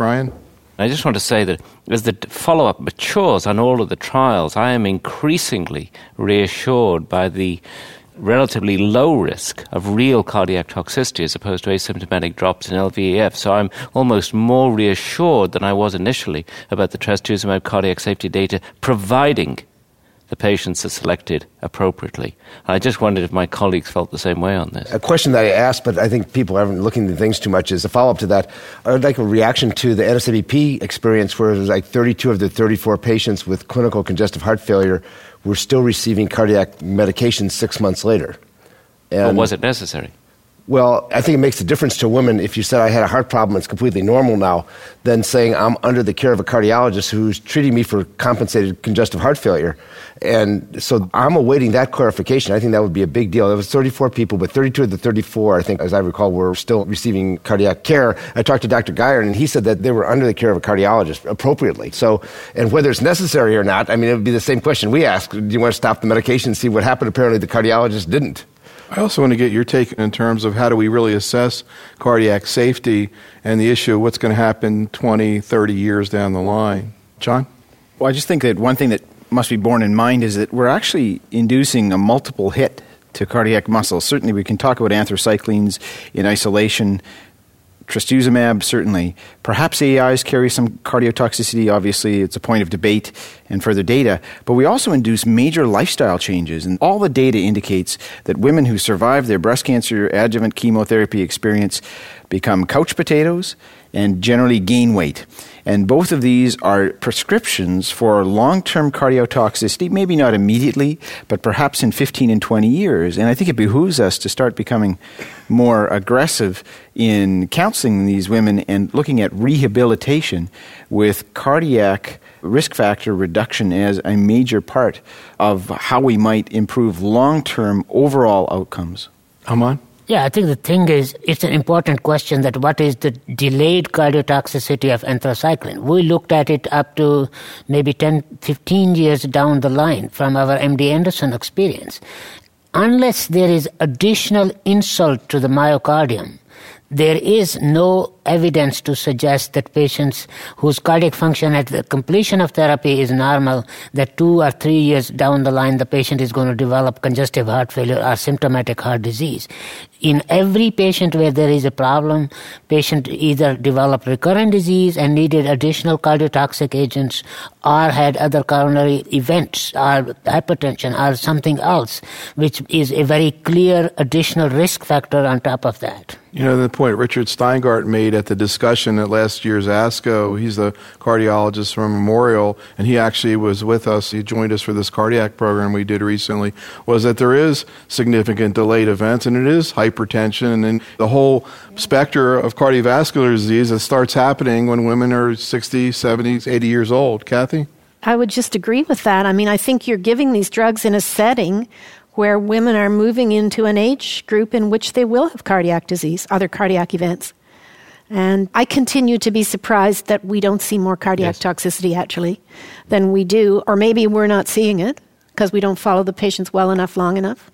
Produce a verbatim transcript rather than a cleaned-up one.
Brian? I just want to say that as the follow-up matures on all of the trials, I am increasingly reassured by the relatively low risk of real cardiac toxicity as opposed to asymptomatic drops in L V E F. So I'm almost more reassured than I was initially about the trastuzumab cardiac safety data, providing the patients are selected appropriately. I just wondered if my colleagues felt the same way on this. A question that I asked, but I think people haven't looking at things too much, is a follow-up to that. I'd like a reaction to the N S A B P experience where it was like thirty-two of the thirty-four patients with clinical congestive heart failure were still receiving cardiac medication six months later. And well, was it necessary? Well, I think it makes a difference to women if you said I had a heart problem, it's completely normal now, than saying I'm under the care of a cardiologist who's treating me for compensated congestive heart failure. And so I'm awaiting that clarification. I think that would be a big deal. There was thirty-four people, but thirty-two of the thirty-four, I think, as I recall, were still receiving cardiac care. I talked to Doctor Geyer, and he said that they were under the care of a cardiologist appropriately. So, and whether it's necessary or not, I mean, it would be the same question we ask. Do you want to stop the medication and see what happened? Apparently, the cardiologist didn't. I also want to get your take in terms of how do we really assess cardiac safety and the issue of what's going to happen twenty, thirty years down the line. John? Well, I just think that one thing that must be borne in mind is that we're actually inducing a multiple hit to cardiac muscle. Certainly we can talk about anthracyclines in isolation. Trastuzumab, certainly. Perhaps A I Is carry some cardiotoxicity. Obviously, it's a point of debate and further data. But we also induce major lifestyle changes. And all the data indicates that women who survive their breast cancer adjuvant chemotherapy experience become couch potatoes and generally gain weight. And both of these are prescriptions for long-term cardiotoxicity, maybe not immediately, but perhaps in fifteen and twenty years. And I think it behooves us to start becoming more aggressive in counseling these women and looking at rehabilitation with cardiac risk factor reduction as a major part of how we might improve long-term overall outcomes. Aman? Yeah, I think the thing is, it's an important question that what is the delayed cardiotoxicity of anthracycline? We looked at it up to maybe ten, fifteen years down the line from our M D Anderson experience. Unless there is additional insult to the myocardium, there is no evidence to suggest that patients whose cardiac function at the completion of therapy is normal, that two or three years down the line the patient is going to develop congestive heart failure or symptomatic heart disease. In every patient where there is a problem, patient either developed recurrent disease and needed additional cardiotoxic agents or had other coronary events or hypertension or something else, which is a very clear additional risk factor on top of that. You know, the point Richard Steingart made at the discussion at last year's ASCO, he's the cardiologist from Memorial, and he actually was with us, he joined us for this cardiac program we did recently, was that there is significant delayed events, and it is hypertension, and the whole spectrum of cardiovascular disease that starts happening when women are sixty, seventy, eighty years old. Kathy? I would just agree with that. I mean, I think you're giving these drugs in a setting where women are moving into an age group in which they will have cardiac disease, other cardiac events. And I continue to be surprised that we don't see more cardiac yes. toxicity, actually, than we do. Or maybe we're not seeing it because we don't follow the patients well enough, long enough.